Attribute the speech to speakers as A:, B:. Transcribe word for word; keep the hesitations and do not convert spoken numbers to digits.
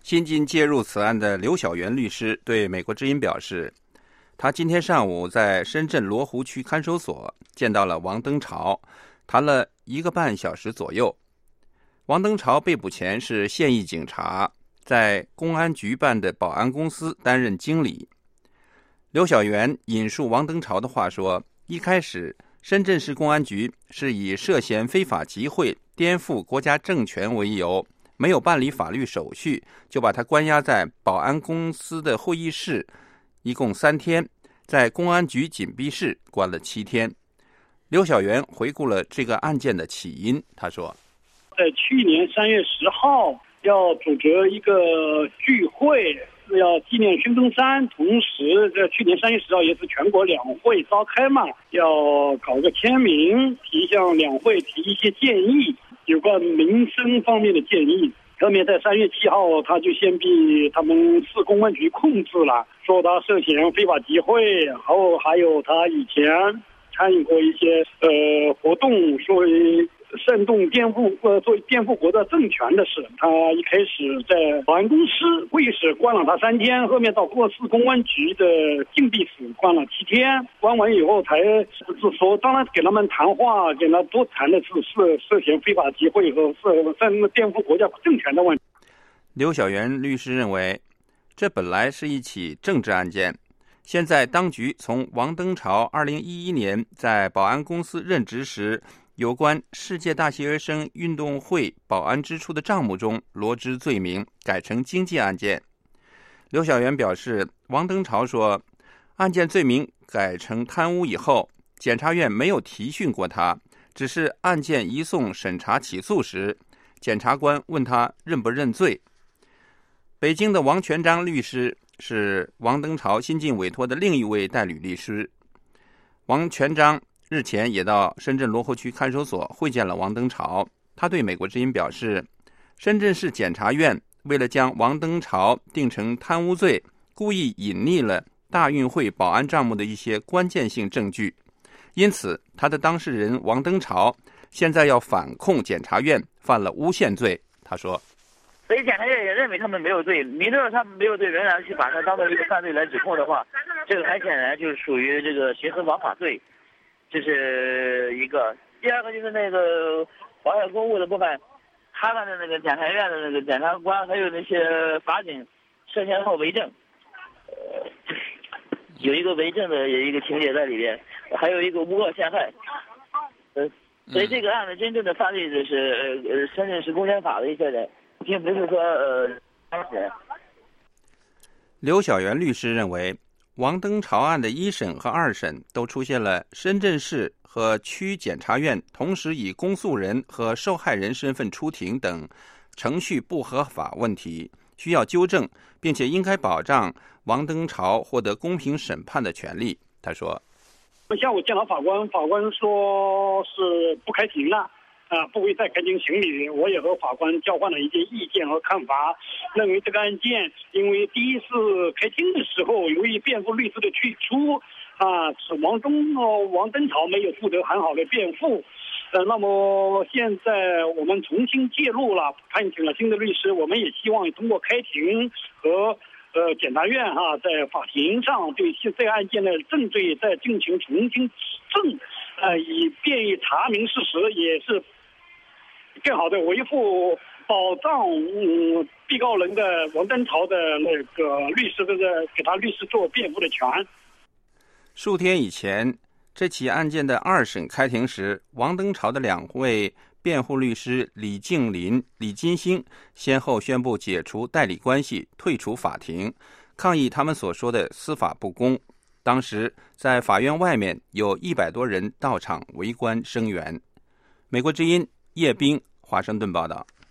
A: 新晋介入此案的刘晓元律师对美国之音表示，他今天上午在深圳罗湖区看守所见到了王登潮，谈了一个半小时左右。王登潮被捕前是现役警察，在公安局办的保安公司担任经理。刘晓元引述王登潮的话说，一开始深圳市公安局是以涉嫌非法集会、颠覆国家政权为由，没有办理法律手续，就把他关押在保安公司的会议室，一共三天，在公安局紧闭室关了七天。刘晓元回顾了这个案件的起因，他说，
B: 在去年三月十号要组织一个聚会，要纪念孙中山，同时在去年三月十号也是全国两会召开嘛，要搞个签名，提向两会提一些建议，有关民生方面的建议。后面在三月七号，他就先被他们市公安局控制了，说他涉嫌非法集会，然后还有他以前参与过一些呃活动，说为煽动颠覆呃作为颠覆国家政权的事。他一开始在保安公司会议室关了他三天，后面到过市公安局的禁闭室关了七天，关完以后才是说，当然给他们谈话，给他多谈的是涉涉嫌非法集会和涉煽颠覆国家政权的问题。
A: 刘晓元律师认为，这本来是一起政治案件，现在当局从王登潮二零一一年在保安公司任职时有关世界大学生运动会保安支出的账目中罗织罪名，改成经济案件。刘晓元表示，王登潮说，案件罪名改成贪污以后，检察院没有提讯过他，只是案件移送审查起诉时，检察官问他认不认罪。北京的王全章律师是王登潮新晋委托的另一位代理律师。王全章日前也到深圳罗湖区看守所会见了王登潮。他对美国之音表示，深圳市检察院为了将王登潮定成贪污罪，故意隐匿了大运会保安账目的一些关键性证据，因此他的当事人王登潮现在要反控检察院犯了诬陷罪。他说，
C: 所以检察院也认为他们没有罪，明知道他们没有罪，仍然去把他当做一个犯罪来指控的话，这个很显然就是属于这个徇私枉法罪，这是一个。第二个就是那个妨碍公务的部分，他们的那个检察院的那个检察官还有那些法警涉嫌后为政，呃，有一个为政的有一个情节在里边，还有一个诬告陷害，呃，所以这个案子真正的犯罪的是呃深圳市公检法的一些人，并不是说呃当事人。
A: 刘晓元律师认为，王登潮案的一审和二审都出现了深圳市和区检察院同时以公诉人和受害人身份出庭等程序不合法问题，需要纠正，并且应该保障王登潮获得公平审判的权利。他说，
B: 下午见到法官，法官说是不开庭了，啊，不会再开庭审理。我也和法官交换了一些意见和看法，认为这个案件，因为第一次开庭的时候，由于辩护律师的退出，啊，是王登哦王登潮没有负责很好的辩护，呃，那么现在我们重新介入了，聘请了新的律师，我们也希望通过开庭和呃检察院哈、啊，在法庭上对这个案件的证罪再进行重新指证，呃，以便于查明事实，也是更好的维护保障嗯被告人的王登潮的那个律师的给他律师做辩护的权。
A: 数天以前，这起案件的二审开庭时，王登潮的两位辩护律师李静林、李金星先后宣布解除代理关系，退出法庭，抗议他们所说的司法不公。当时在法院外面有一百多人到场围观声援。美国之音叶冰华盛顿报道。